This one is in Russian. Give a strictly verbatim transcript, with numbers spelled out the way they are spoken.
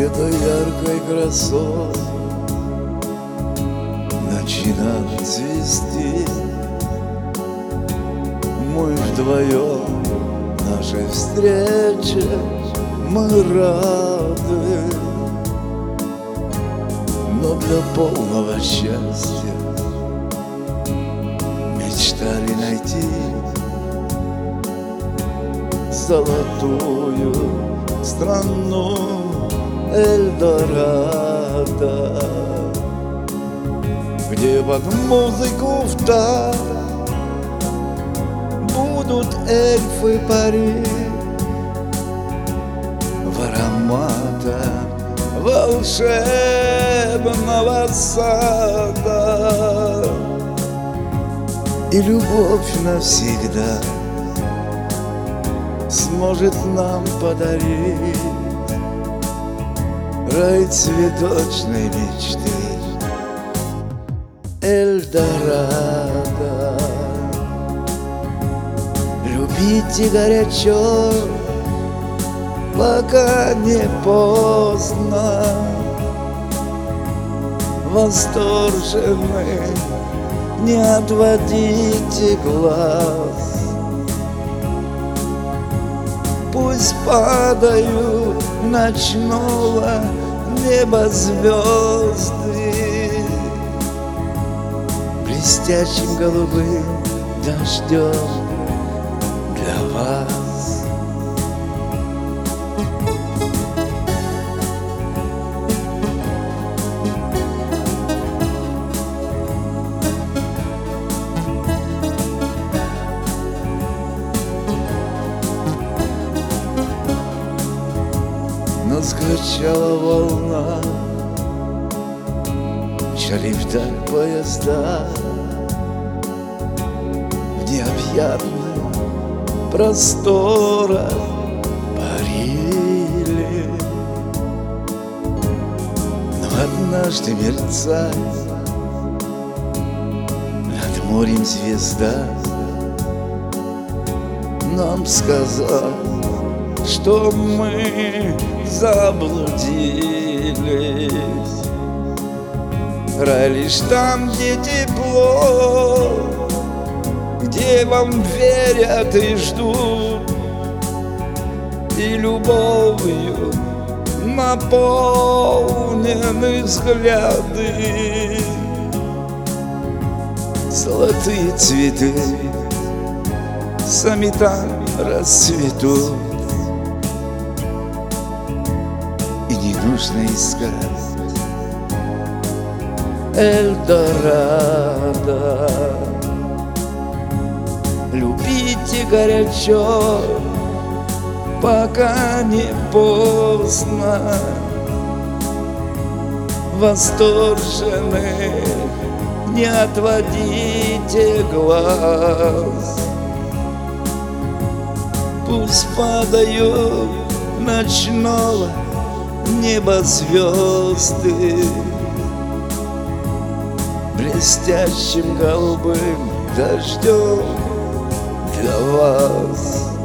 этой яркой красой начинает цвести. Мы вдвоем нашей встрече, мы рады, но для полного счастья мечтали найти золотую страну Эльдорадо, где под музыку в такт будут эльфы парить в ароматах волшебного сада. И любовь навсегда сможет нам подарить рай цветочной мечты Эльдорадо. Любите горячо, пока не поздно. Восторженны, не отводите глаз. Пусть падают ночного неба звезды блестящим голубым дождем для вас. Наскачала волна мчали вдаль поезда в необъятных просторах парили, но однажды мерцает над морем звезда. Нам сказал, что мы заблудились. Рай лишь там, где тепло, где вам верят и ждут, и любовью наполнены взгляды. Золотые цветы сами там расцветут, и не нужно искать Эльдорадо. Любите горячо, пока не поздно. Восторженны, не отводите глаз. Пусть падают ночного неба звезды блестящим голубым дождем для вас.